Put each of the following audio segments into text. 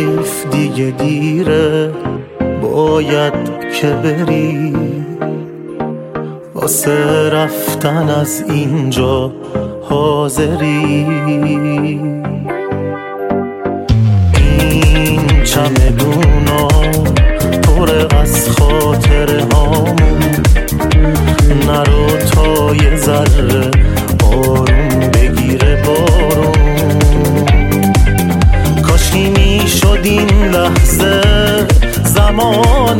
حیف دیگه دیره، باید که بری واسه رفتن از اینجا حاضری. این چمدونا پر از خاطره هامون، نرو تا یه ذره آروم بگیره بارون. کاشکی میشد این لحظه زمان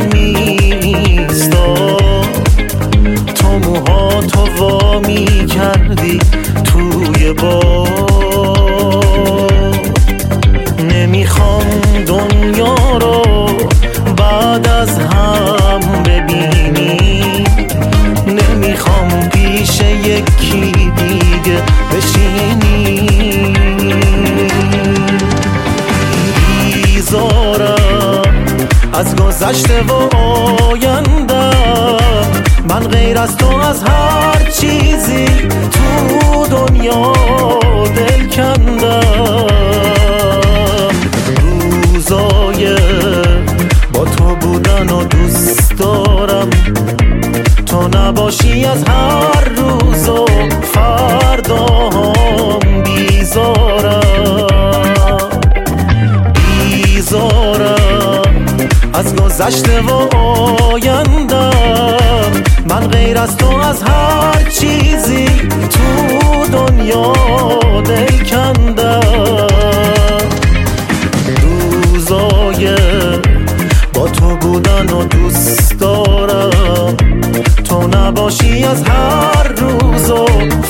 میستاد، تو موهاتو وا میکردی توی باد. نمیخوام دنیا رو بعد از هم ببینی، نمیخوام پیش یکی دیگه بشینی. بیزارم از گذشته و آیندم، من غیر از تو از هر چیزی تو دنیا دل کندم. روزای با تو بودن و دوست دارم، تو نباشی از هر روز و فردام بیزارم. بیزارم از گذشته و آیندم، من غیر از تو از هر چیزی تو دنیا دل کندم. روزای با تو بودن و دوست دارم، تو نباشی از هر روز و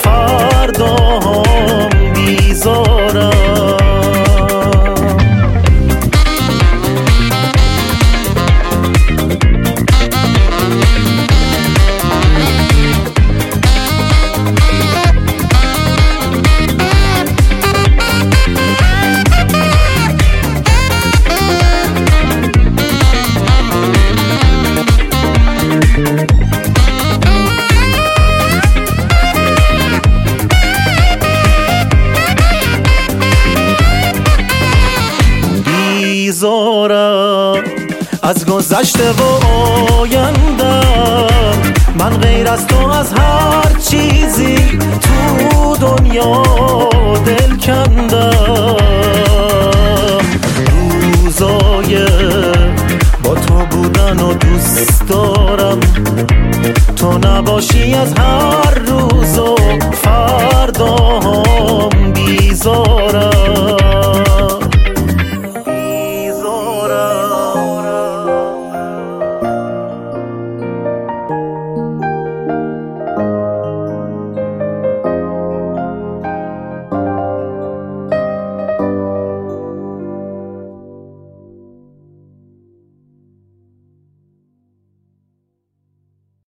فردام بیزارم. بیزارم از گذشته و آیندم، من غیر از تو از هر چیزی تو دنیا دل کندم. روزای با تو بودن و دوست دارم، تو نباشی از هر روز و فردام بیزارم.